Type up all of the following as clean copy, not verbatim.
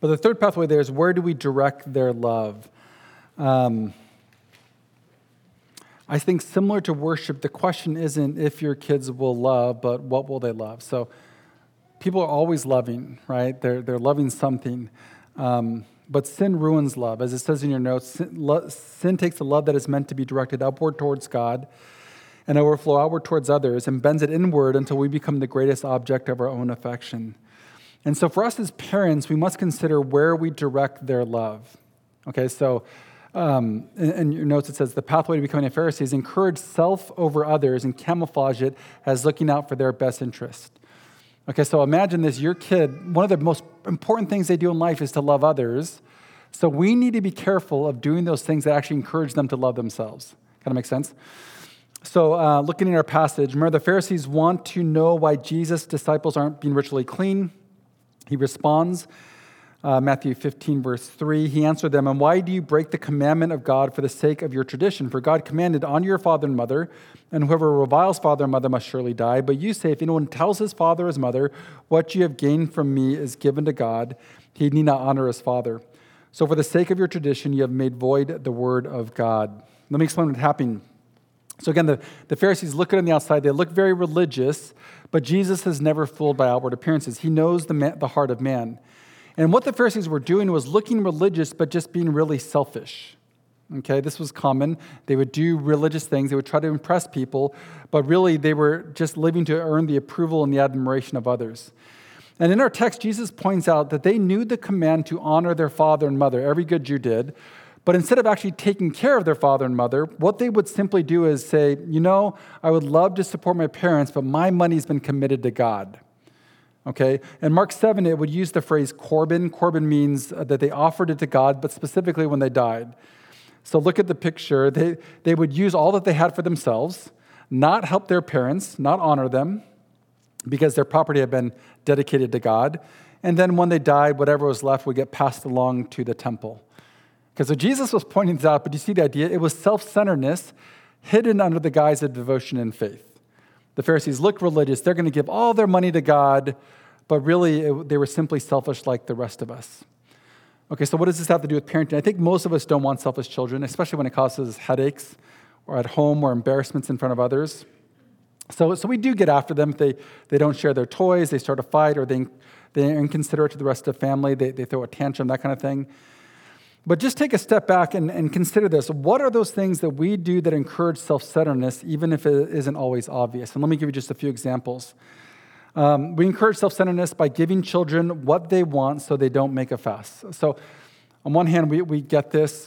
But the third pathway there is, where do we direct their love? I think similar to worship, the question isn't if your kids will love, but what will they love? So people are always loving, right? They're loving something. But sin ruins love. As it says in your notes, sin takes the love that is meant to be directed upward towards God and overflow outward towards others and bends it inward until we become the greatest object of our own affection. And so for us as parents, we must consider where we direct their love. Okay, so in your notes it says, the pathway to becoming a Pharisee is encourage self over others and camouflage it as looking out for their best interest. Okay, so imagine this, your kid, one of the most important things they do in life is to love others. So we need to be careful of doing those things that actually encourage them to love themselves. Kind of make sense? So looking at our passage, remember the Pharisees want to know why Jesus' disciples aren't being ritually clean. He responds, Matthew 15, verse 3, he answered them, and why do you break the commandment of God for the sake of your tradition? For God commanded, honor your father and mother, and whoever reviles father and mother must surely die. But you say, if anyone tells his father or his mother, what you have gained from me is given to God, he need not honor his father. So for the sake of your tradition, you have made void the word of God. Let me explain what's happening. So again, the Pharisees look good on the outside. They look very religious, but Jesus is never fooled by outward appearances. He knows the heart of man. And what the Pharisees were doing was looking religious, but just being really selfish. Okay, this was common. They would do religious things. They would try to impress people, but really they were just living to earn the approval and the admiration of others. And in our text, Jesus points out that they knew the command to honor their father and mother. Every good Jew did. But instead of actually taking care of their father and mother, what they would simply do is say, I would love to support my parents, but my money's been committed to God. Okay, in Mark 7, it would use the phrase Corban. Corban means that they offered it to God, but specifically when they died. So look at the picture. They would use all that they had for themselves, not help their parents, not honor them, because their property had been dedicated to God. And then when they died, whatever was left would get passed along to the temple. Because so Jesus was pointing this out, but you see the idea? It was self-centeredness hidden under the guise of devotion and faith. The Pharisees looked religious. They're going to give all their money to God, but really they were simply selfish like the rest of us. Okay, so what does this have to do with parenting? I think most of us don't want selfish children, especially when it causes headaches or at home or embarrassments in front of others. So we do get after them. If they don't share their toys, they start a fight, or they're inconsiderate to the rest of the family, they throw a tantrum, that kind of thing. But just take a step back and consider this. What are those things that we do that encourage self-centeredness, even if it isn't always obvious? And let me give you just a few examples. We encourage self-centeredness by giving children what they want so they don't make a fuss. So on one hand, we get this.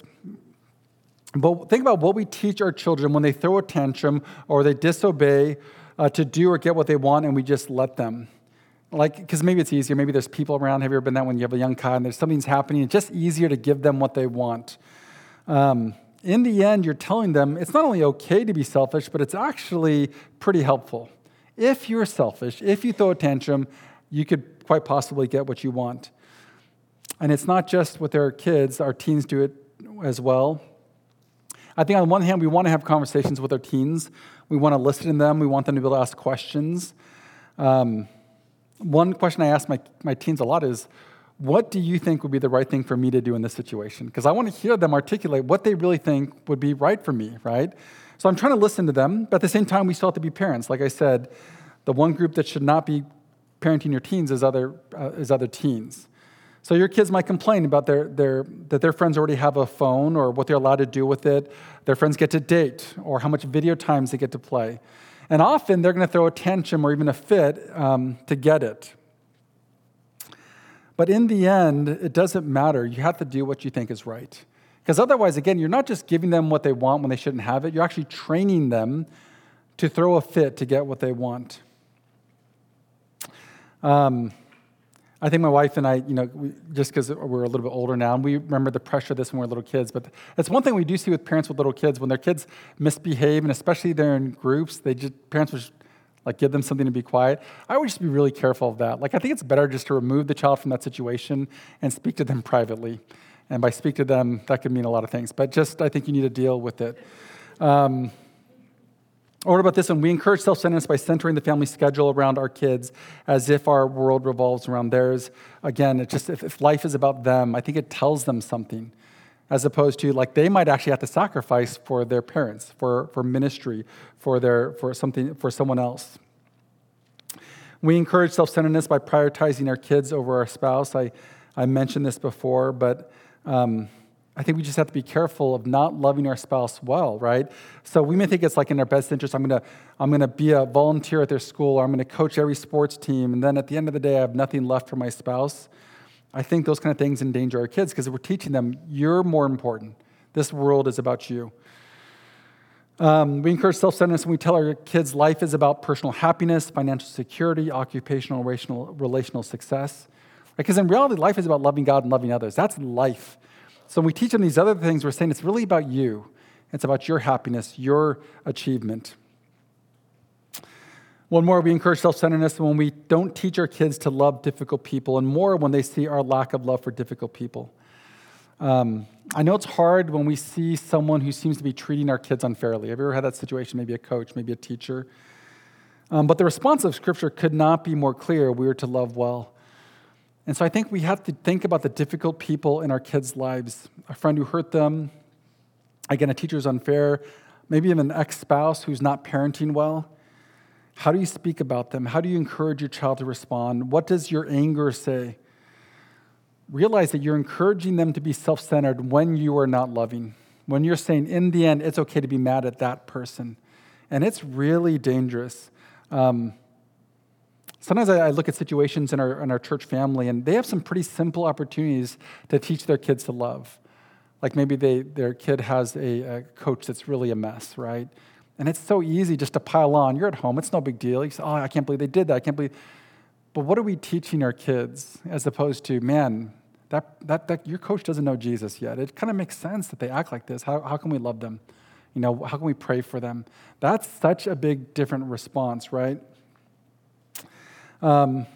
But think about what we teach our children when they throw a tantrum or they disobey to do or get what they want, and we just let them. Because maybe it's easier. Maybe there's people around. Have you ever been that when you have a young child and there's something's happening? It's just easier to give them what they want. In the end, you're telling them it's not only okay to be selfish, but it's actually pretty helpful. If you're selfish, if you throw a tantrum, you could quite possibly get what you want. And it's not just with our kids. Our teens do it as well. I think on one hand, we want to have conversations with our teens. We want to listen to them. We want them to be able to ask questions. One question I ask my teens a lot is, what do you think would be the right thing for me to do in this situation? Because I want to hear them articulate what they really think would be right for me, right? So I'm trying to listen to them, but at the same time, we still have to be parents. Like I said, the one group that should not be parenting your teens is other teens. So your kids might complain about that their friends already have a phone or what they're allowed to do with it. Their friends get to date or how much video times they get to play. And often they're going to throw a tantrum or even a fit to get it. But in the end, it doesn't matter. You have to do what you think is right. Because otherwise, again, you're not just giving them what they want when they shouldn't have it. You're actually training them to throw a fit to get what they want. I think my wife and I, just because we're a little bit older now, and we remember the pressure of this when we were little kids, but that's one thing we do see with parents with little kids. When their kids misbehave, and especially they're in groups, parents would just give them something to be quiet. I would just be really careful of that. I think it's better just to remove the child from that situation and speak to them privately. And by speak to them, that could mean a lot of things. But I think you need to deal with it. Or what about this one? We encourage self-centeredness by centering the family schedule around our kids as if our world revolves around theirs. Again, it's just if life is about them, I think it tells them something, as opposed to like they might actually have to sacrifice for their parents, for ministry, for someone else. We encourage self-centeredness by prioritizing our kids over our spouse. I mentioned this before, but I think we just have to be careful of not loving our spouse well, right? So we may think it's like in our best interest, I'm gonna be a volunteer at their school, or I'm gonna coach every sports team, and then at the end of the day, I have nothing left for my spouse. I think those kind of things endanger our kids because we're teaching them, you're more important. This world is about you. We encourage self-centeredness when we tell our kids life is about personal happiness, financial security, occupational, relational success. Because in reality, life is about loving God and loving others. That's life. So when we teach them these other things, we're saying it's really about you. It's about your happiness, your achievement. One more, we encourage self-centeredness when we don't teach our kids to love difficult people, and more when they see our lack of love for difficult people. I know it's hard when we see someone who seems to be treating our kids unfairly. Have you ever had that situation, maybe a coach, maybe a teacher? But the response of Scripture could not be more clear. We are to love well. And so I think we have to think about the difficult people in our kids' lives. A friend who hurt them, again, a teacher who's unfair, maybe even an ex-spouse who's not parenting well. How do you speak about them? How do you encourage your child to respond? What does your anger say? Realize that you're encouraging them to be self-centered when you are not loving. When you're saying, in the end, it's okay to be mad at that person. And it's really dangerous. Sometimes I look at situations in our church family, and they have some pretty simple opportunities to teach their kids to love. Like maybe their kid has a coach that's really a mess, right? And it's so easy just to pile on. You're at home. It's no big deal. You say, oh, I can't believe they did that. I can't believe. But what are we teaching our kids as opposed to, man, that your coach doesn't know Jesus yet. It kind of makes sense that they act like this. How can we love them? How can we pray for them? That's such a big different response, right? And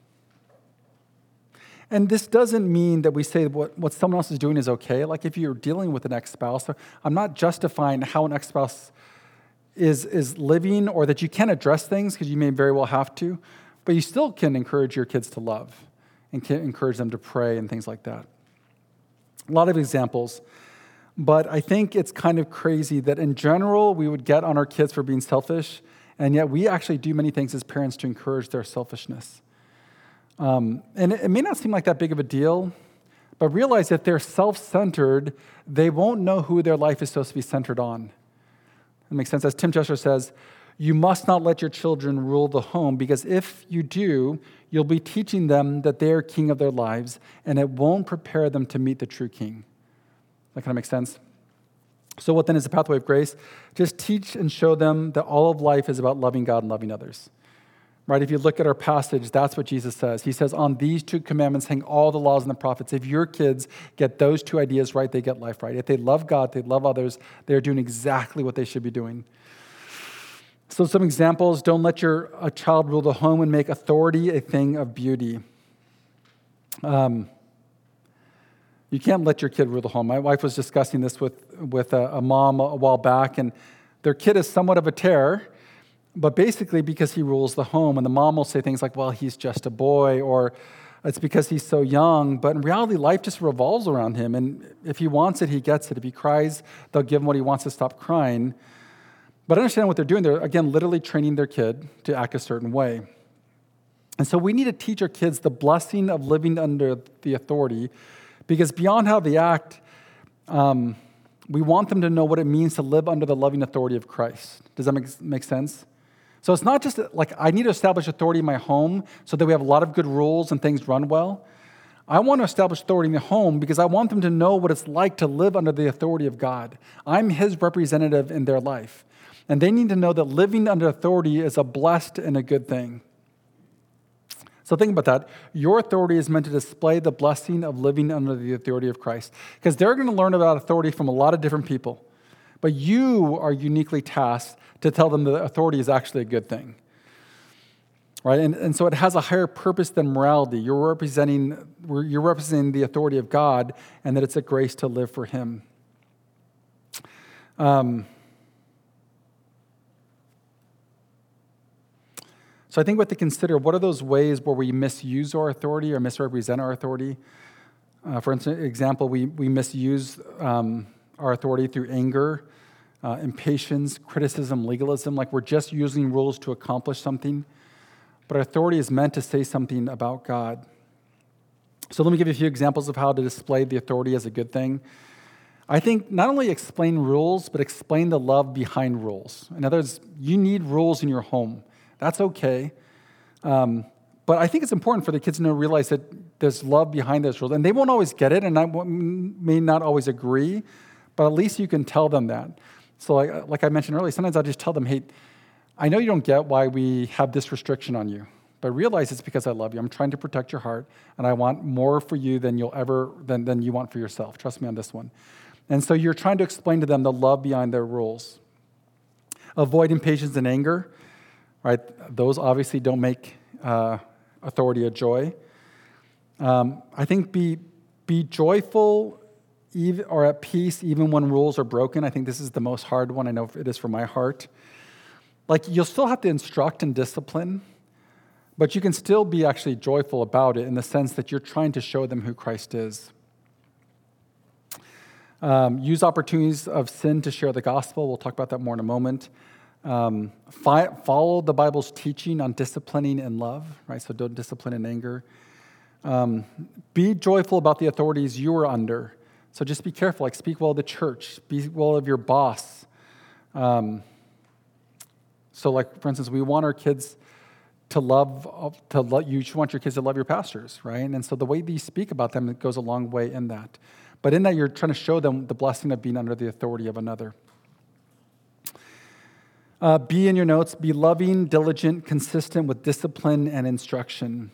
this doesn't mean that we say what someone else is doing is okay. Like if you're dealing with an ex-spouse, I'm not justifying how an ex-spouse is living or that you can't address things because you may very well have to, but you still can encourage your kids to love and can encourage them to pray and things like that. A lot of examples, but I think it's kind of crazy that in general we would get on our kids for being selfish, and yet we actually do many things as parents to encourage their selfishness. And it may not seem like that big of a deal, but realize that they're self-centered, they won't know who their life is supposed to be centered on. That makes sense. As Tim Chester says, you must not let your children rule the home, because if you do, you'll be teaching them that they are king of their lives, and it won't prepare them to meet the true king. That kind of makes sense? So what then is the pathway of grace? Just teach and show them that all of life is about loving God and loving others. Right? If you look at our passage, that's what Jesus says. He says, on these two commandments hang all the laws and the prophets. If your kids get those two ideas right, they get life right. If they love God, they love others, they're doing exactly what they should be doing. So some examples: don't let a child rule the home and make authority a thing of beauty. You can't let your kid rule the home. My wife was discussing this with a mom a while back, and their kid is somewhat of a terror, but basically because he rules the home, and the mom will say things like, well, he's just a boy, or it's because he's so young. But in reality, life just revolves around him, and if he wants it, he gets it. If he cries, they'll give him what he wants to stop crying. But understand what they're doing. They're, again, literally training their kid to act a certain way. And so we need to teach our kids the blessing of living under the authority, because beyond how they act, we want them to know what it means to live under the loving authority of Christ. Does that make sense? So it's not just like I need to establish authority in my home so that we have a lot of good rules and things run well. I want to establish authority in the home because I want them to know what it's like to live under the authority of God. I'm his representative in their life. And they need to know that living under authority is a blessed and a good thing. So think about that. Your authority is meant to display the blessing of living under the authority of Christ. Because they're going to learn about authority from a lot of different people. But you are uniquely tasked to tell them that authority is actually a good thing. Right? And so it has a higher purpose than morality. You're representing the authority of God, and that it's a grace to live for him. So I think we have to consider, what are those ways where we misuse our authority or misrepresent our authority? For example, we misuse our authority through anger, impatience, criticism, legalism, like we're just using rules to accomplish something. But our authority is meant to say something about God. So let me give you a few examples of how to display the authority as a good thing. I think not only explain rules, but explain the love behind rules. In other words, you need rules in your home. That's okay. But I think it's important for the kids to realize that there's love behind those rules. And they won't always get it, and I may not always agree, but at least you can tell them that. So like I mentioned earlier, sometimes I'll just tell them, hey, I know you don't get why we have this restriction on you, but realize it's because I love you. I'm trying to protect your heart, and I want more for you than than you want for yourself. Trust me on this one. And so you're trying to explain to them the love behind their rules. Avoid impatience and anger. Right? Those obviously don't make authority a joy. I think be joyful or at peace even when rules are broken. I think this is the most hard one. I know it is for my heart. Like, you'll still have to instruct and discipline, but you can still be actually joyful about it in the sense that you're trying to show them who Christ is. Use opportunities of sin to share the gospel. We'll talk about that more in a moment. Follow the Bible's teaching on disciplining in love, right? So don't discipline in anger. Be joyful about the authorities you are under. So just be careful, like speak well of the church, be well of your boss. So like, for instance, we want our kids to love, you want your kids to love your pastors, right? And so the way that you speak about them, it goes a long way in that. But in that, you're trying to show them the blessing of being under the authority of another. Be in your notes, be loving, diligent, consistent with discipline and instruction.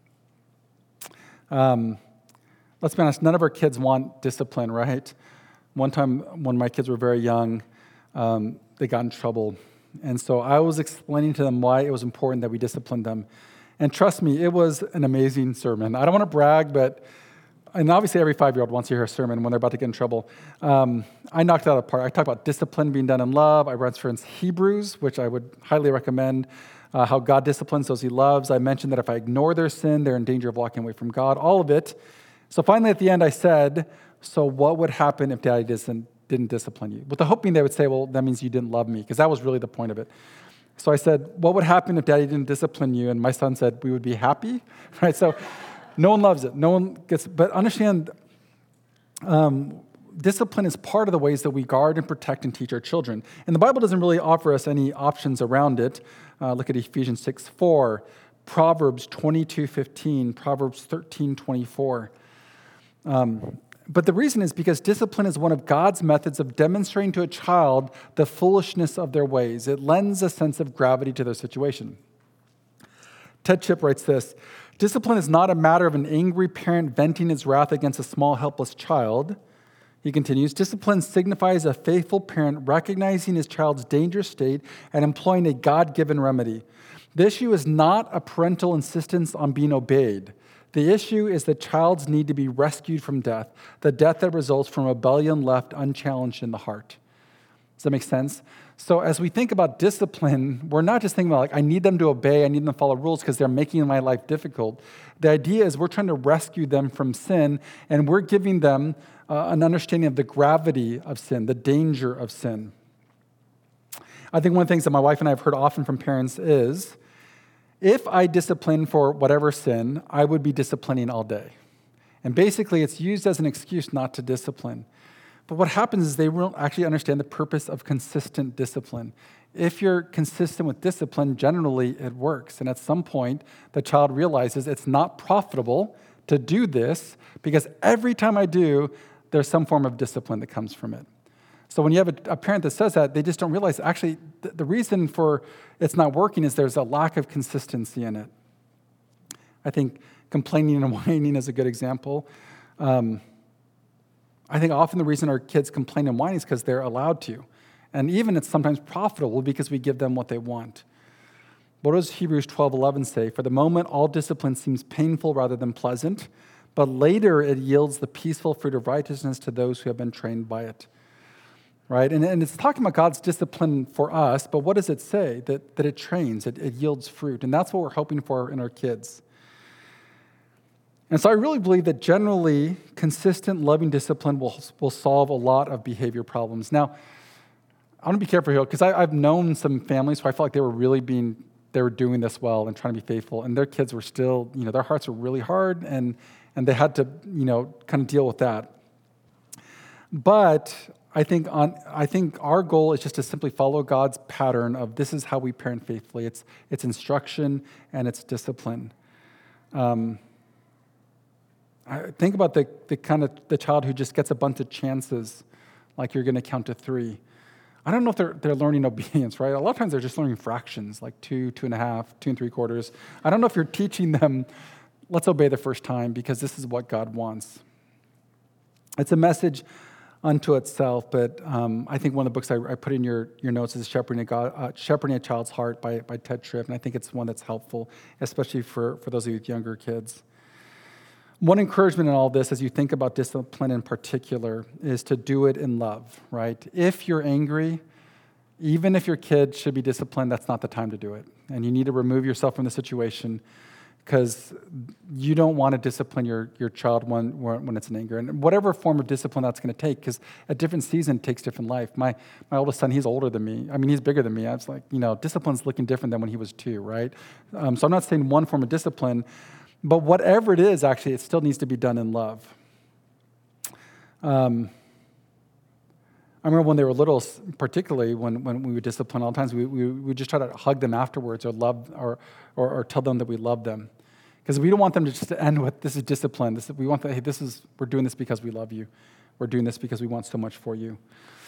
Let's be honest, none of our kids want discipline, right? One time when my kids were very young, they got in trouble. And so I was explaining to them why it was important that we discipline them. And trust me, it was an amazing sermon. I don't want to brag, and obviously every 5-year-old wants to hear a sermon when they're about to get in trouble. I knocked it out of the park. I talked about discipline being done in love. I referenced Hebrews, which I would highly recommend, how God disciplines those he loves. I mentioned that if I ignore their sin, they're in danger of walking away from God, all of it. So finally at the end I said, so what would happen if Daddy didn't discipline you? With the hoping they would say, well, that means you didn't love me, because that was really the point of it. So I said, what would happen if Daddy didn't discipline you? And my son said, we would be happy, right? So no one loves it. No one gets, but understand, discipline is part of the ways that we guard and protect and teach our children. And the Bible doesn't really offer us any options around it. Look at Ephesians 6:4, Proverbs 22:15, Proverbs 13:24. But the reason is because discipline is one of God's methods of demonstrating to a child the foolishness of their ways. It lends a sense of gravity to their situation. Ted Chipp writes this: discipline is not a matter of an angry parent venting his wrath against a small, helpless child. He continues, discipline signifies a faithful parent recognizing his child's dangerous state and employing a God-given remedy. The issue is not a parental insistence on being obeyed. The issue is the child's need to be rescued from death, the death that results from rebellion left unchallenged in the heart. Does that make sense? So as we think about discipline, we're not just thinking about, like, I need them to obey, I need them to follow rules because they're making my life difficult. The idea is we're trying to rescue them from sin, and we're giving them an understanding of the gravity of sin, the danger of sin. I think one of the things that my wife and I have heard often from parents is, if I discipline for whatever sin, I would be disciplining all day. And basically, it's used as an excuse not to discipline. But what happens is they won't actually understand the purpose of consistent discipline. If you're consistent with discipline, generally it works. And at some point, the child realizes it's not profitable to do this because every time I do, there's some form of discipline that comes from it. So when you have a parent that says that, they just don't realize actually the reason for it's not working is there's a lack of consistency in it. I think complaining and whining is a good example. I think often the reason our kids complain and whine is because they're allowed to. And even it's sometimes profitable because we give them what they want. What does Hebrews 12:11 say? For the moment, all discipline seems painful rather than pleasant, but later it yields the peaceful fruit of righteousness to those who have been trained by it. right? And it's talking about God's discipline for us, but what does it say? That it trains, it yields fruit. And that's what we're hoping for in our kids. And so I really believe that generally, consistent, loving discipline will solve a lot of behavior problems. Now, I want to be careful here, because I've known some families who I felt like they were doing this well and trying to be faithful, and their kids were still, their hearts were really hard, and they had to, kind of deal with that. But I think our goal is just to simply follow God's pattern of this is how we parent faithfully. It's instruction and it's discipline. I think about the child who just gets a bunch of chances, like you're going to count to 3. I don't know if they're learning obedience, right? A lot of times they're just learning fractions, like 2, 2.5, 2 3/4. I don't know if you're teaching them, let's obey the first time because this is what God wants. It's a message unto itself, but I think one of the books I put in your notes is Shepherding a Child's Heart by Ted Tripp, and I think it's one that's helpful, especially for those of you with younger kids. One encouragement in all this, as you think about discipline in particular, is to do it in love, right? If you're angry, even if your kid should be disciplined, that's not the time to do it. And you need to remove yourself from the situation because you don't want to discipline your child when it's in anger. And whatever form of discipline that's going to take, because a different season takes different life. My oldest son, he's older than me. I mean, he's bigger than me. I was like, discipline's looking different than when he was 2, right? So I'm not saying one form of discipline, but whatever it is, actually, it still needs to be done in love. I remember when they were little, particularly when we would discipline, all the times we would just try to hug them afterwards or tell them that we love them. Because we don't want them to just end with, this is discipline. We want that, hey, we're doing this because we love you. We're doing this because we want so much for you.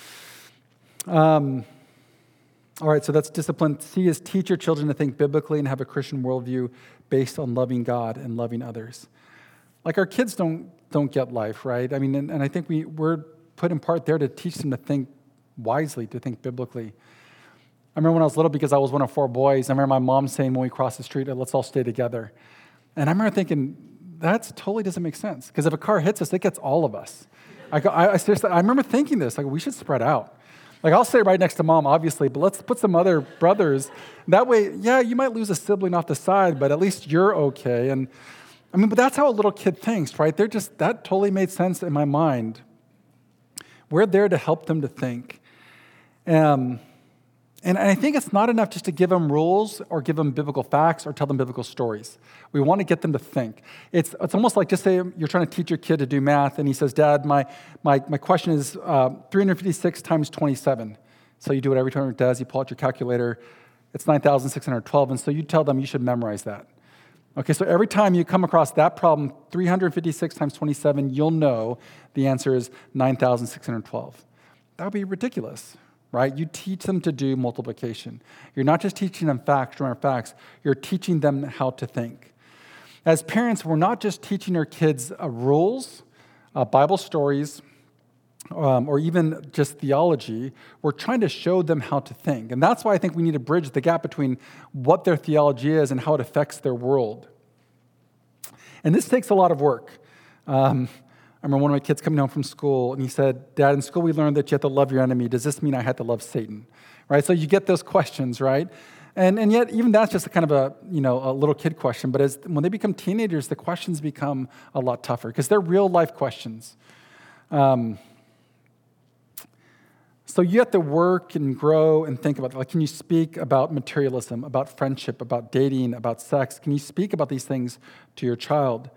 All right, so that's discipline. C is teach your children to think biblically and have a Christian worldview based on loving God and loving others. Like our kids don't get life, right? I mean, and I think we're put in part there to teach them to think wisely, to think biblically. I remember when I was little, because I was one of 4 boys, I remember my mom saying when we crossed the street, let's all stay together. And I remember thinking, that totally doesn't make sense, because if a car hits us, it gets all of us. I seriously, I remember thinking this, like we should spread out. Like, I'll stay right next to mom, obviously, but let's put some other brothers. That way, yeah, you might lose a sibling off the side, but at least you're okay. And I mean, but that's how a little kid thinks, right? That totally made sense in my mind. We're there to help them to think. And I think it's not enough just to give them rules or give them biblical facts or tell them biblical stories. We want to get them to think. It's almost like, just say you're trying to teach your kid to do math, and he says, Dad, my question is 356 times 27. So you do it every time it does. You pull out your calculator. It's 9,612. And so you tell them you should memorize that. Okay, so every time you come across that problem, 356 times 27, you'll know the answer is 9,612. That would be ridiculous. Right? You teach them to do multiplication. You're not just teaching them facts, you're teaching them how to think. As parents, we're not just teaching our kids rules, Bible stories, or even just theology. We're trying to show them how to think. And that's why I think we need to bridge the gap between what their theology is and how it affects their world. And this takes a lot of work. I remember one of my kids coming home from school, and he said, Dad, in school we learned that you have to love your enemy. Does this mean I had to love Satan? Right? So you get those questions, right? And yet, even that's just a kind of a little kid question. But when they become teenagers, the questions become a lot tougher because they're real life questions. So you have to work and grow and think about, like, can you speak about materialism, about friendship, about dating, about sex? Can you speak about these things to your child?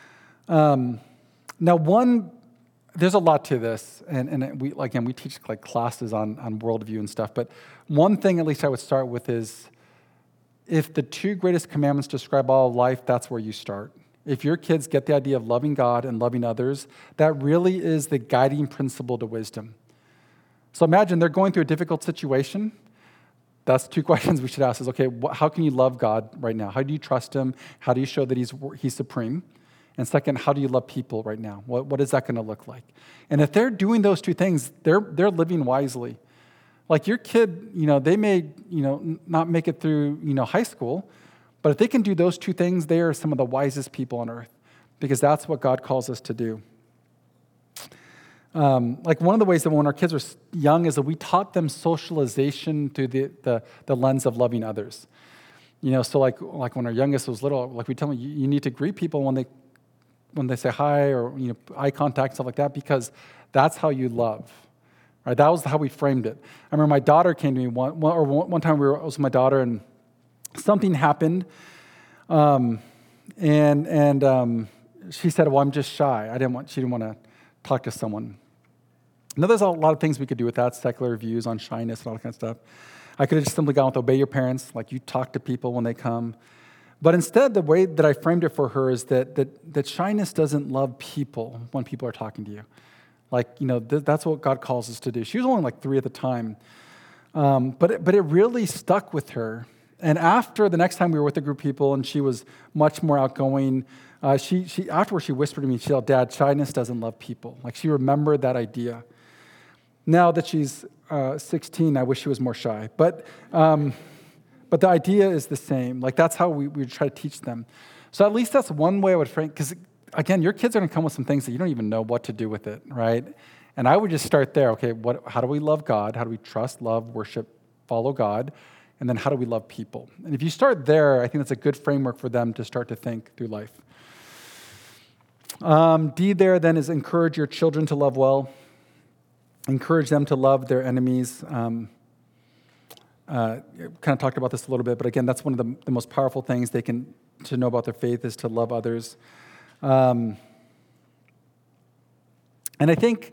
Now, there's a lot to this, and we teach like classes on worldview and stuff, but one thing at least I would start with is, if the 2 greatest commandments describe all of life, that's where you start. If your kids get the idea of loving God and loving others, that really is the guiding principle to wisdom. So imagine they're going through a difficult situation. That's 2 questions we should ask is, okay, how can you love God right now? How do you trust him? How do you show that he's supreme? And second, how do you love people right now? What is that going to look like? And if they're doing those 2 things, they're living wisely. Like your kid, they may, not make it through, high school, but if they can do those 2 things, they are some of the wisest people on earth because that's what God calls us to do. Like one of the ways that when our kids were young is that we taught them socialization through the lens of loving others. So like when our youngest was little, like we tell them, you need to greet people when they say hi or eye contact, stuff like that, because that's how you love. Right? That was how we framed it. I remember my daughter came to me one time I was with my daughter and something happened, and she said, "Well, I'm just shy. She didn't want to talk to someone." Now, there's a lot of things we could do with that, secular views on shyness and all that kind of stuff. I could have just simply gone with obey your parents, like you talk to people when they come. But instead, the way that I framed it for her is that shyness doesn't love people when people are talking to you. Like, that's what God calls us to do. She was only like 3 at the time. But it really stuck with her. And after the next time we were with a group of people and she was much more outgoing, she afterwards she whispered to me, she said, "Dad, shyness doesn't love people." Like she remembered that idea. Now that she's 16, I wish she was more shy. But the idea is the same. Like that's how we try to teach them. So at least that's one way I would frame, because again, your kids are going to come with some things that you don't even know what to do with it, right? And I would just start there. Okay, how do we love God? How do we trust, love, worship, follow God? And then how do we love people? And if you start there, I think that's a good framework for them to start to think through life. D there then is encourage your children to love well. Encourage them to love their enemies. Kind of talked about this a little bit, but again, that's one of the most powerful things to know about their faith is to love others. And I think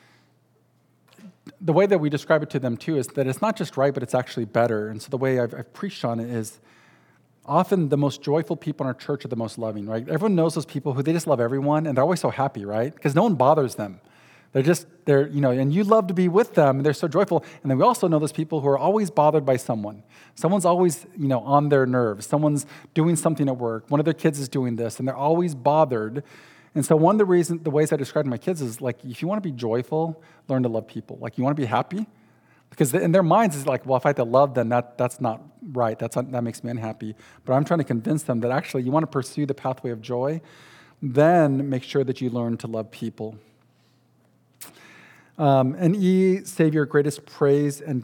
the way that we describe it to them too is that it's not just right, but it's actually better. And so the way I've preached on it is often the most joyful people in our church are the most loving, right? Everyone knows those people who they just love everyone, and they're always so happy, right? Because no one bothers them. And you love to be with them, and they're so joyful. And then we also know those people who are always bothered by someone. Someone's always, on their nerves. Someone's doing something at work. One of their kids is doing this, and they're always bothered. And so one of the ways I describe to my kids is like, if you want to be joyful, learn to love people. Like, you want to be happy? Because in their minds, it's like, well, if I have to love them, that's not right. That makes me unhappy. But I'm trying to convince them that actually you want to pursue the pathway of joy, then make sure that you learn to love people. And E, save your greatest praise for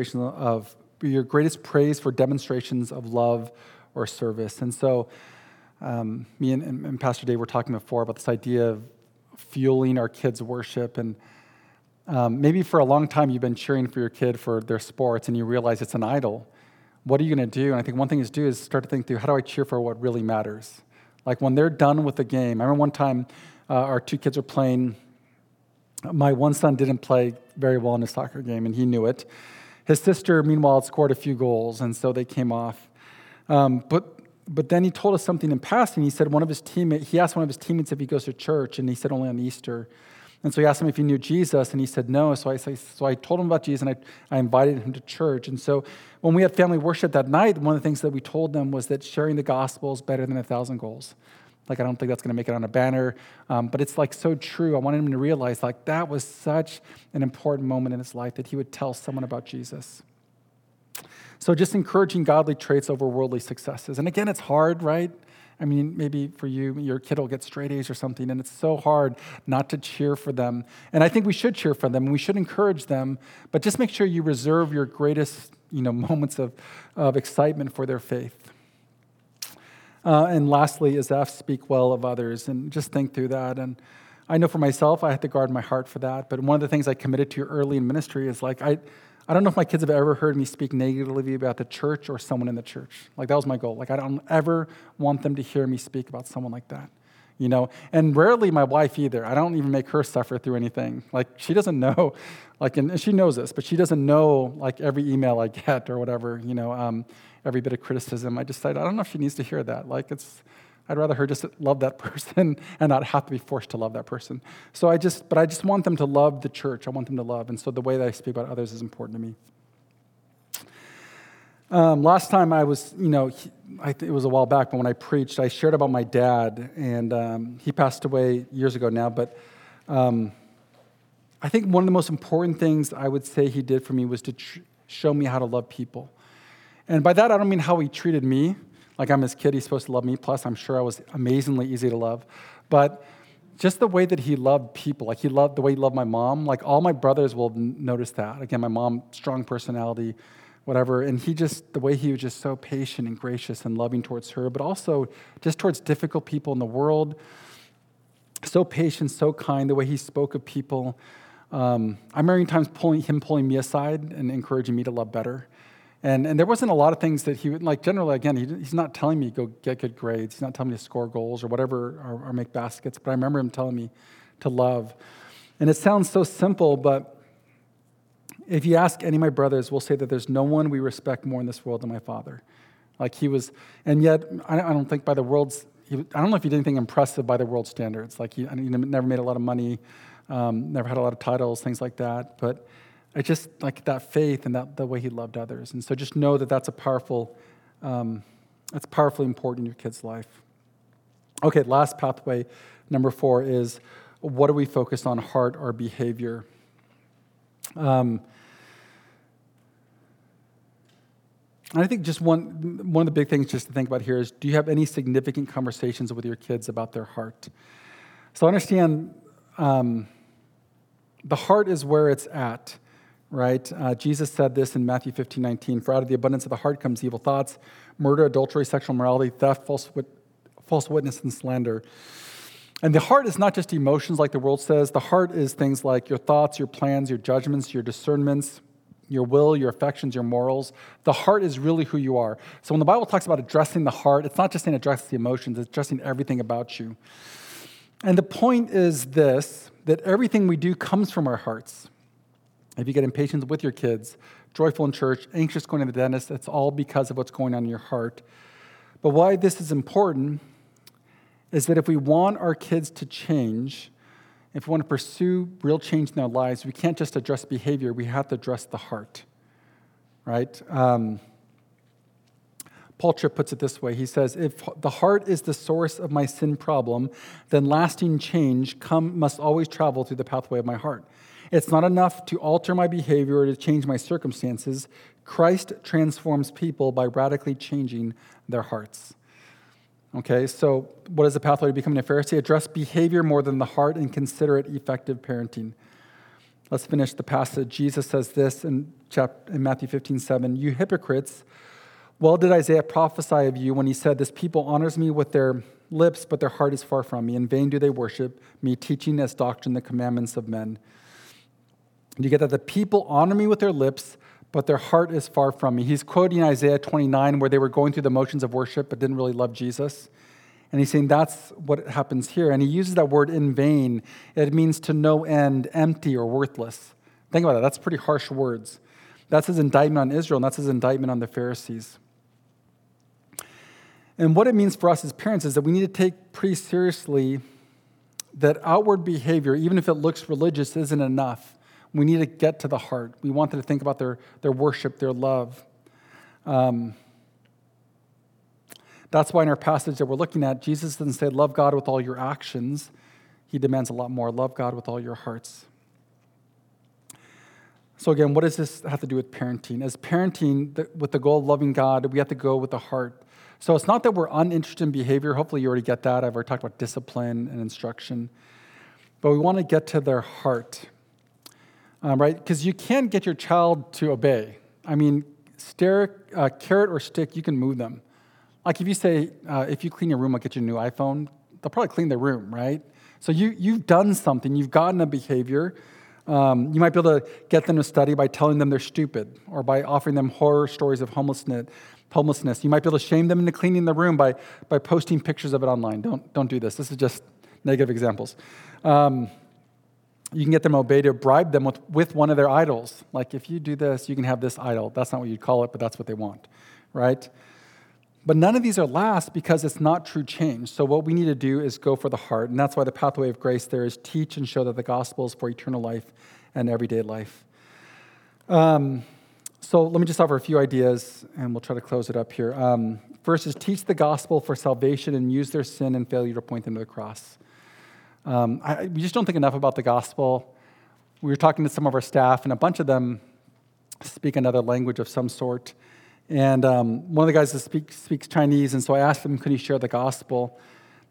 demonstrations of love or service. And so me and Pastor Dave were talking before about this idea of fueling our kids' worship. And maybe for a long time you've been cheering for your kid for their sports and you realize it's an idol. What are you going to do? And I think one thing to do is start to think through, how do I cheer for what really matters? Like when they're done with the game. I remember one time our 2 kids were playing. My one son didn't play very well in his soccer game, and he knew it. His sister, meanwhile, had scored a few goals, and so they came off. But then he told us something in passing. He said he asked one of his teammates if he goes to church, and he said only on Easter. And so he asked him if he knew Jesus, and he said no. So I told him about Jesus, and I invited him to church. And so when we had family worship that night, one of the things that we told them was that sharing the gospel is better than 1,000 goals. Like, I don't think that's going to make it on a banner, but it's like so true. I wanted him to realize like that was such an important moment in his life that he would tell someone about Jesus. So just encouraging godly traits over worldly successes. And again, it's hard, right? I mean, maybe for you, your kid will get straight A's or something, and it's so hard not to cheer for them. And I think we should cheer for them, and we should encourage them, but just make sure you reserve your greatest, moments of excitement for their faith. And lastly is F, speak well of others, and just think through that. And I know for myself, I had to guard my heart for that. But one of the things I committed to early in ministry is like, I don't know if my kids have ever heard me speak negatively about the church or someone in the church. Like, that was my goal. Like, I don't ever want them to hear me speak about someone like that. And rarely my wife either. I don't even make her suffer through anything. Like, she doesn't know, and she knows this, but she doesn't know, like, every email I get or whatever, every bit of criticism. I decided, I don't know if she needs to hear that. Like, I'd rather her just love that person and not have to be forced to love that person. So I just want them to love the church. I want them to love. And so the way that I speak about others is important to me. Last time I was, it was a while back, but when I preached, I shared about my dad, and he passed away years ago now, but I think one of the most important things I would say he did for me was to show me how to love people. And by that, I don't mean how he treated me. Like, I'm his kid, he's supposed to love me, plus I'm sure I was amazingly easy to love. But just the way that he loved people, like he loved the way he loved my mom. Like all my brothers will notice that. Again, my mom, strong personality, whatever. And the way he was just so patient and gracious and loving towards her, but also just towards difficult people in the world. So patient, so kind, the way he spoke of people. I remember times pulling me aside and encouraging me to love better. And there wasn't a lot of things that he would, like generally, again, he's not telling me go get good grades. He's not telling me to score goals or whatever, or make baskets. But I remember him telling me to love. And it sounds so simple, but if you ask any of my brothers, we'll say that there's no one we respect more in this world than my father. Like he was, and yet I don't think by the world's, I don't know if he did anything impressive by the world's standards. Like he never made a lot of money, never had a lot of titles, things like that. But I just like that faith and the way he loved others. And so just know that that's powerfully important in your kid's life. Okay, last pathway, number 4 is what do we focus on, heart or behavior? I think just one of the big things just to think about here is, do you have any significant conversations with your kids about their heart? So understand the heart is where it's at. Right? Jesus said this in Matthew 15:19, for out of the abundance of the heart comes evil thoughts, murder, adultery, sexual immorality, theft, false witness, and slander. And the heart is not just emotions like the world says. The heart is things like your thoughts, your plans, your judgments, your discernments, your will, your affections, your morals. The heart is really who you are. So when the Bible talks about addressing the heart, it's not just saying address the emotions, it's addressing everything about you. And the point is this, that everything we do comes from our hearts. If you get impatient with your kids, joyful in church, anxious going to the dentist, it's all because of what's going on in your heart. But why this is important is that if we want our kids to change, if we want to pursue real change in their lives, we can't just address behavior, we have to address the heart, right? Paul Tripp puts it this way. He says, if the heart is the source of my sin problem, then lasting change must always travel through the pathway of my heart. It's not enough to alter my behavior or to change my circumstances. Christ transforms people by radically changing their hearts. Okay, so what is the pathway to becoming a Pharisee? Address behavior more than the heart and consider it effective parenting. Let's finish the passage. Jesus says this in Matthew 15:7, you hypocrites, well did Isaiah prophesy of you when he said, this people honors me with their lips, but their heart is far from me. In vain do they worship me, teaching as doctrine the commandments of men. You get that the people honor me with their lips, but their heart is far from me. He's quoting Isaiah 29, where they were going through the motions of worship, but didn't really love Jesus. And he's saying that's what happens here. And he uses that word in vain. It means to no end, empty or worthless. Think about that. That's pretty harsh words. That's his indictment on Israel, and that's his indictment on the Pharisees. And what it means for us as parents is that we need to take pretty seriously that outward behavior, even if it looks religious, isn't enough. We need to get to the heart. We want them to think about their worship, their love. That's why in our passage that we're looking at, Jesus doesn't say, love God with all your actions. He demands a lot more. Love God with all your hearts. So again, what does this have to do with parenting? As parenting, with the goal of loving God, we have to go with the heart. So it's not that we're uninterested in behavior. Hopefully you already get that. I've already talked about discipline and instruction. But we want to get to their heart. Right? Because you can't get your child to obey. I mean, carrot or stick, you can move them. Like if you say, if you clean your room, I'll get you a new iPhone, they'll probably clean their room, right? So you've done something. You've gotten a behavior. You might be able to get them to study by telling them they're stupid or by offering them horror stories of homelessness. You might be able to shame them into cleaning the room by posting pictures of it online. Don't do this. This is just negative examples. You can get them to obey, to bribe them with one of their idols. Like, if you do this, you can have this idol. That's not what you'd call it, but that's what they want, right? But none of these are last because it's not true change. So what we need to do is go for the heart, and that's why the pathway of grace there is teach and show that the gospel is for eternal life and everyday life. So let me just offer a few ideas, and we'll try to close it up here. First is teach the gospel for salvation and use their sin and failure to point them to the cross. We just don't think enough about the gospel. We were talking to some of our staff, and a bunch of them speak another language of some sort. And one of the guys that speaks Chinese, and so I asked him, could he share the gospel?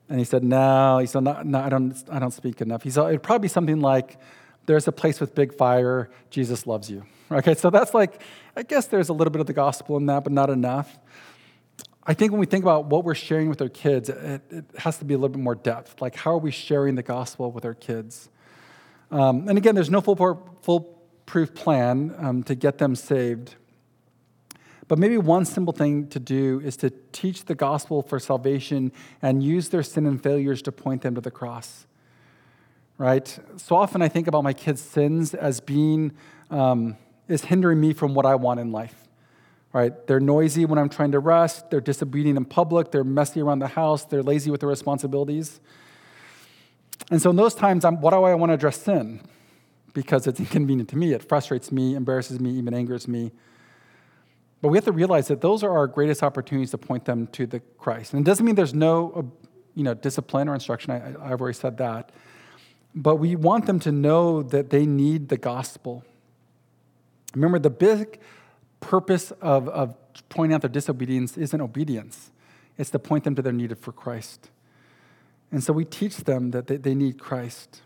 And he said, no, I don't speak enough. He said, it'd probably be something like, there's a place with big fire, Jesus loves you. Okay, so that's like, I guess there's a little bit of the gospel in that, but not enough. I think when we think about what we're sharing with our kids, it has to be a little bit more depth. Like, how are we sharing the gospel with our kids? And again, there's no foolproof plan to get them saved. But maybe one simple thing to do is to teach the gospel for salvation and use their sin and failures to point them to the cross, right? So often I think about my kids' sins as being, is hindering me from what I want in life, right? They're noisy when I'm trying to rest. They're disobedient in public. They're messy around the house. They're lazy with their responsibilities. And so in those times, what do I want to address sin? Because it's inconvenient to me. It frustrates me, embarrasses me, even angers me. But we have to realize that those are our greatest opportunities to point them to the Christ. And it doesn't mean there's no, discipline or instruction. I've already said that. But we want them to know that they need the gospel. Remember, the big purpose of pointing out their disobedience isn't obedience. It's to point them to their need for Christ. And so we teach them that they need Christ.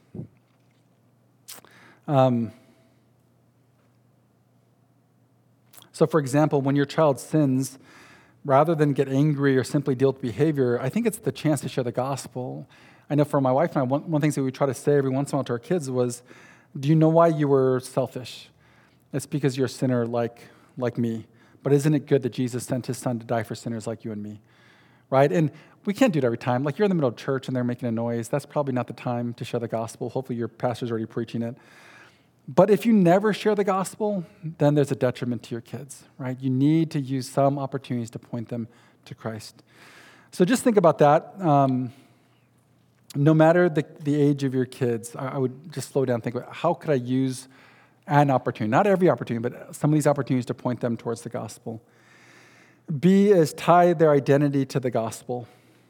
So, for example, when your child sins, rather than get angry or simply deal with behavior, I think it's the chance to share the gospel. I know for my wife and I, one of the things that we try to say every once in a while to our kids was, do you know why you were selfish? It's because you're a sinner like me. But isn't it good that Jesus sent his son to die for sinners like you and me? Right? And we can't do it every time. Like, you're in the middle of church and they're making a noise. That's probably not the time to share the gospel. Hopefully your pastor's already preaching it. But if you never share the gospel, then there's a detriment to your kids, right? You need to use some opportunities to point them to Christ. So just think about that. No matter the age of your kids, I would just slow down and think about, how could I use an opportunity, not every opportunity, but some of these opportunities to point them towards the gospel. B is tie their identity to the gospel.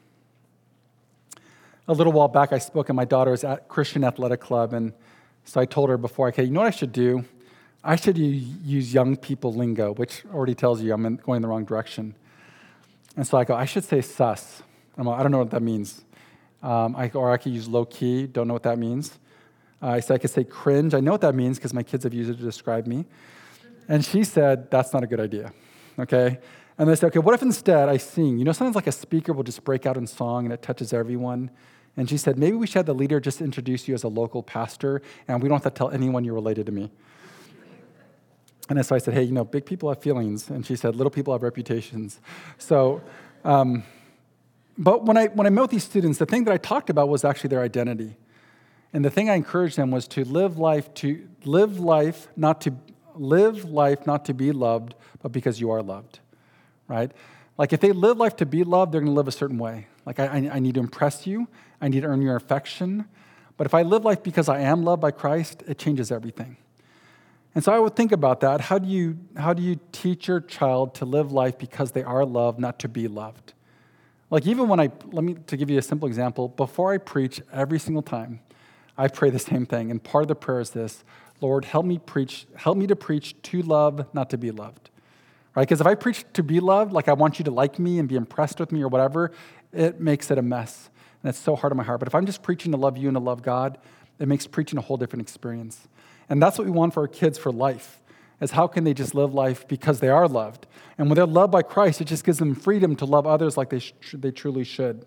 A little while back, I spoke at my daughter's Christian athletic club, and so I told her before, okay, you know what I should do? I should use young people lingo, which already tells you I'm going in the wrong direction. And so I go, I should say sus. I don't know what that means. Or I could use low key, don't know what that means. I said I could say cringe. I know what that means because my kids have used it to describe me. And she said, that's not a good idea, okay? And I said, okay, what if instead I sing? You know, sometimes like a speaker will just break out in song and it touches everyone. And she said, maybe we should have the leader just introduce you as a local pastor, and we don't have to tell anyone you're related to me. And so I said, hey, big people have feelings. And she said, little people have reputations. So, but when I met with these students, the thing that I talked about was actually their identity. And the thing I encouraged them was to live life not to be loved, but because you are loved, right? Like, if they live life to be loved, they're going to live a certain way. Like, I need to impress you. I need to earn your affection. But if I live life because I am loved by Christ, it changes everything. And so I would think about that. How do you teach your child to live life because they are loved, not to be loved? Like, even to give you a simple example, before I preach every single time, I pray the same thing. And part of the prayer is this: Lord, help me to preach to love, not to be loved. Right? Because if I preach to be loved, like I want you to like me and be impressed with me or whatever, it makes it a mess. And it's so hard on my heart. But if I'm just preaching to love you and to love God, it makes preaching a whole different experience. And that's what we want for our kids for life, is how can they just live life because they are loved. And when they're loved by Christ, it just gives them freedom to love others like they truly should.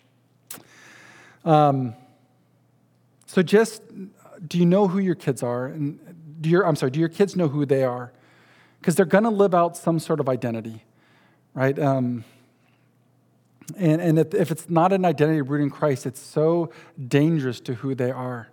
So just, do you know who your kids are? And do your kids know who they are? Because they're going to live out some sort of identity, right? And if it's not an identity rooted in Christ, it's so dangerous to who they are.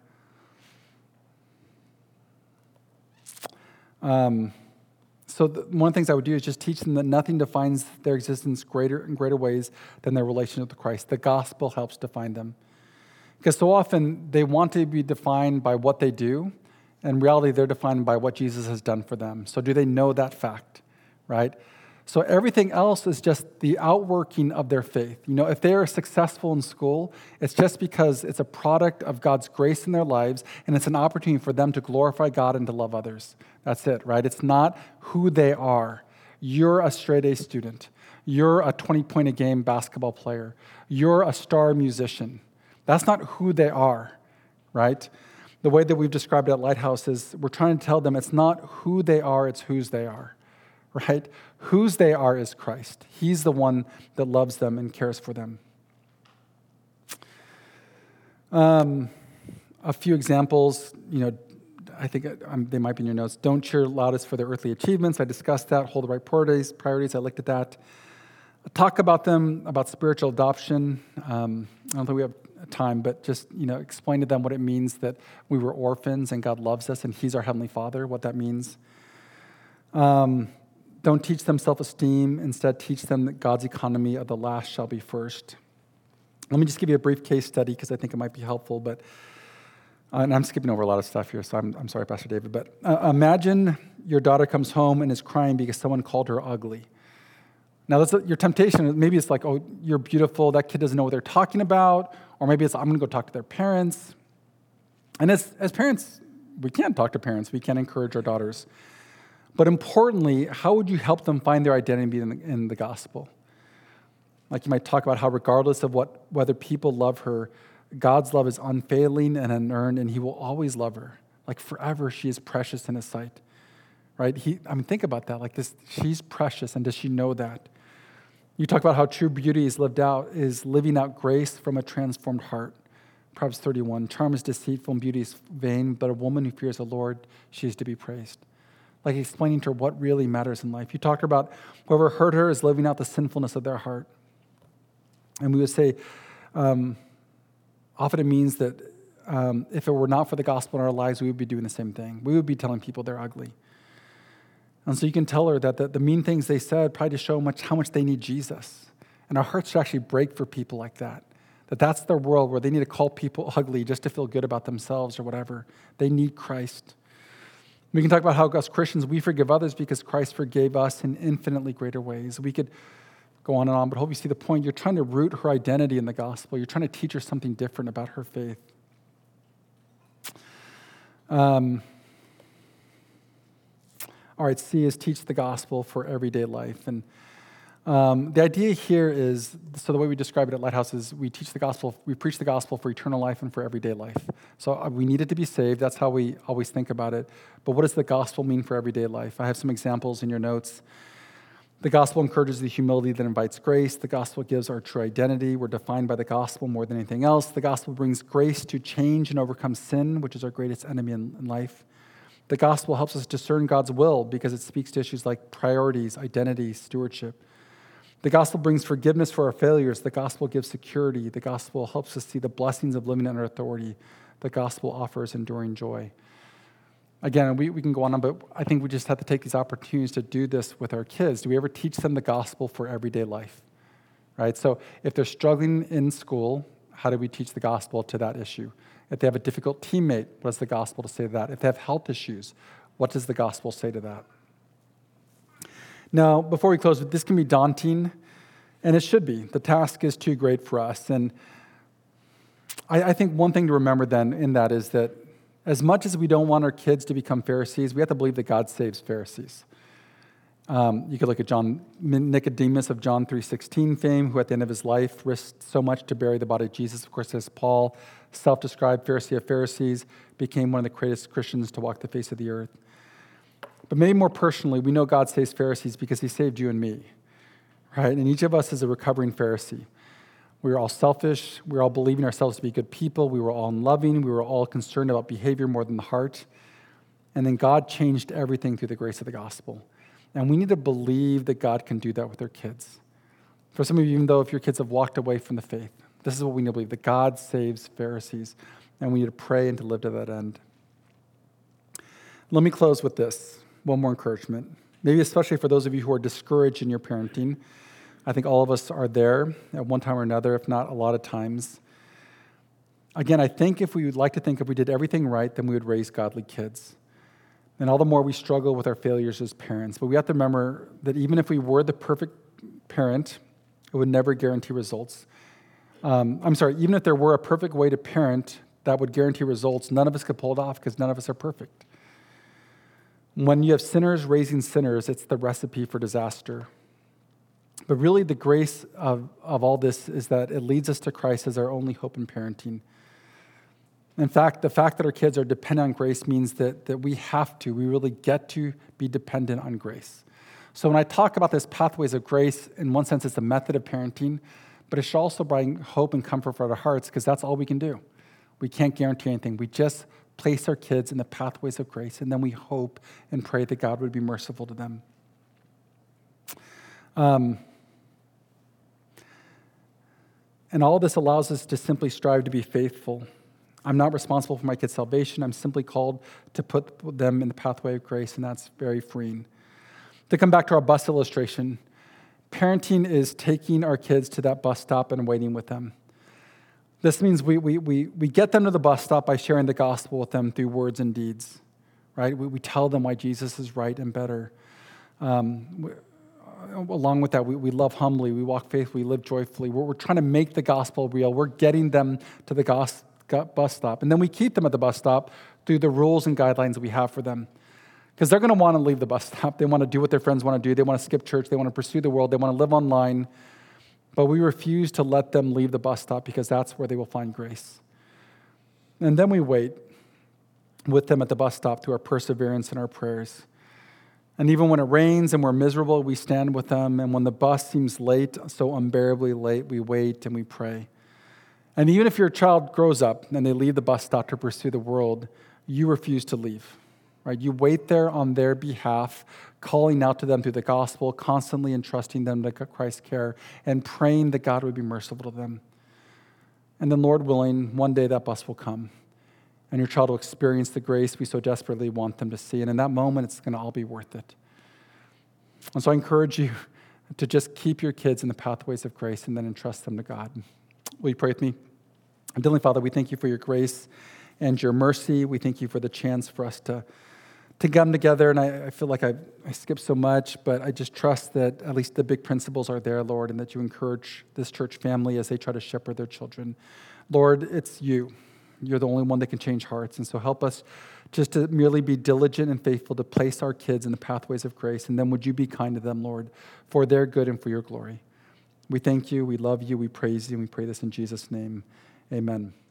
So one of the things I would do is just teach them that nothing defines their existence in greater ways than their relationship with Christ. The gospel helps define them. Because so often they want to be defined by what they do, and in reality they're defined by what Jesus has done for them. So do they know that fact, right? So everything else is just the outworking of their faith. If they are successful in school, it's just because it's a product of God's grace in their lives, and it's an opportunity for them to glorify God and to love others. That's it, right? It's not who they are. You're a straight A student. You're a 20-point-a-game basketball player. You're a star musician. That's not who they are, right? The way that we've described it at Lighthouse is we're trying to tell them it's not who they are, it's whose they are, right? Whose they are is Christ. He's the one that loves them and cares for them. A few examples, I think they might be in your notes. Don't cheer loudest for their earthly achievements. I discussed that. Hold the right priorities. I looked at that. Talk about them, about spiritual adoption. I don't think we have time, but just, explain to them what it means that we were orphans and God loves us and He's our Heavenly Father, what that means. Don't teach them self-esteem. Instead, teach them that God's economy of the last shall be first. Let me just give you a brief case study because I think it might be helpful, but and I'm skipping over a lot of stuff here, so I'm sorry, Pastor David, but imagine your daughter comes home and is crying because someone called her ugly. Now, that's your temptation. Maybe it's like, oh, you're beautiful. That kid doesn't know what they're talking about. Or maybe it's, I'm going to go talk to their parents. And as parents, we can't talk to parents. We can't encourage our daughters. But importantly, how would you help them find their identity in the gospel? Like you might talk about how regardless of whether people love her, God's love is unfailing and unearned, and He will always love her. Like forever, she is precious in His sight. Right? Think about that. Like this, she's precious, and does she know that? You talk about how true beauty is living out grace from a transformed heart. Proverbs 31, charm is deceitful and beauty is vain, but a woman who fears the Lord, she is to be praised. Like explaining to her what really matters in life. You talked about whoever hurt her is living out the sinfulness of their heart. And we would say, often it means that if it were not for the gospel in our lives, we would be doing the same thing. We would be telling people they're ugly. And so you can tell her that the mean things they said probably to show how much they need Jesus. And our hearts should actually break for people like that. That's their world where they need to call people ugly just to feel good about themselves or whatever. They need Christ. We can talk about how as Christians, we forgive others because Christ forgave us in infinitely greater ways. We could go on and on, but hope you see the point. You're trying to root her identity in the gospel. You're trying to teach her something different about her faith. All right, C is teach the gospel for everyday life. And the idea here is, so the way we describe it at Lighthouse is we preach the gospel for eternal life and for everyday life. So we needed to be saved. That's how we always think about it. But what does the gospel mean for everyday life? I have some examples in your notes. The gospel encourages the humility that invites grace. The gospel gives our true identity. We're defined by the gospel more than anything else. The gospel brings grace to change and overcome sin, which is our greatest enemy in life. The gospel helps us discern God's will because it speaks to issues like priorities, identity, stewardship. The gospel brings forgiveness for our failures. The gospel gives security. The gospel helps us see the blessings of living under authority. The gospel offers enduring joy. Again, we can go on, but I think we just have to take these opportunities to do this with our kids. Do we ever teach them the gospel for everyday life? Right? So if they're struggling in school, how do we teach the gospel to that issue? If they have a difficult teammate, what does the gospel to say to that? If they have health issues, what does the gospel say to that? Now, before we close, this can be daunting, and it should be. The task is too great for us. And I think one thing to remember then in that is that as much as we don't want our kids to become Pharisees, we have to believe that God saves Pharisees. You could look at Nicodemus of John 3:16 fame, who at the end of his life risked so much to bury the body of Jesus. Of course, as Paul, self-described Pharisee of Pharisees, became one of the greatest Christians to walk the face of the earth. But maybe more personally, we know God saves Pharisees because He saved you and me, right? And each of us is a recovering Pharisee. We were all selfish. We were all believing ourselves to be good people. We were all unloving. We were all concerned about behavior more than the heart. And then God changed everything through the grace of the gospel. And we need to believe that God can do that with our kids. For some of you, even though if your kids have walked away from the faith, this is what we need to believe, that God saves Pharisees. And we need to pray and to live to that end. Let me close with this. One more encouragement. Maybe especially for those of you who are discouraged in your parenting. I think all of us are there at one time or another, if not a lot of times. Again, I think if we did everything right, then we would raise godly kids. And all the more we struggle with our failures as parents. But we have to remember that even if we were the perfect parent, it would never guarantee results. Even if there were a perfect way to parent that would guarantee results, none of us could pull it off because none of us are perfect. When you have sinners raising sinners, it's the recipe for disaster. But really, the grace of all this is that it leads us to Christ as our only hope in parenting. In fact, the fact that our kids are dependent on grace means that we really get to be dependent on grace. So when I talk about this pathways of grace, in one sense, it's a method of parenting, but it should also bring hope and comfort for our hearts, because that's all we can do. We can't guarantee anything. We just place our kids in the pathways of grace, and then we hope and pray that God would be merciful to them. And all this allows us to simply strive to be faithful. I'm not responsible for my kids' salvation. I'm simply called to put them in the pathway of grace, and that's very freeing. To come back to our bus illustration, parenting is taking our kids to that bus stop and waiting with them. This means we get them to the bus stop by sharing the gospel with them through words and deeds, right? We tell them why Jesus is right and better. Along with that, we love humbly, we walk faithfully, we live joyfully. We're trying to make the gospel real. We're getting them to the bus stop. And then we keep them at the bus stop through the rules and guidelines that we have for them. Because they're going to want to leave the bus stop. They want to do what their friends want to do. They want to skip church. They want to pursue the world. They want to live online. But we refuse to let them leave the bus stop, because that's where they will find grace. And then we wait with them at the bus stop through our perseverance and our prayers. And even when it rains and we're miserable, we stand with them. And when the bus seems late, so unbearably late, we wait and we pray. And even if your child grows up and they leave the bus stop to pursue the world, you refuse to leave, right? You wait there on their behalf, calling out to them through the gospel, constantly entrusting them to Christ's care, and praying that God would be merciful to them. And then, Lord willing, one day that bus will come, and your child will experience the grace we so desperately want them to see. And in that moment, it's going to all be worth it. And so I encourage you to just keep your kids in the pathways of grace and then entrust them to God. Will you pray with me? Heavenly Father, we thank you for your grace and your mercy. We thank you for the chance for us to come together. And I feel like I skipped so much, but I just trust that at least the big principles are there, Lord, and that you encourage this church family as they try to shepherd their children. Lord, it's you. You're the only one that can change hearts. And so help us just to merely be diligent and faithful to place our kids in the pathways of grace. And then would you be kind to them, Lord, for their good and for your glory. We thank you, we love you, we praise you, and we pray this in Jesus' name. Amen.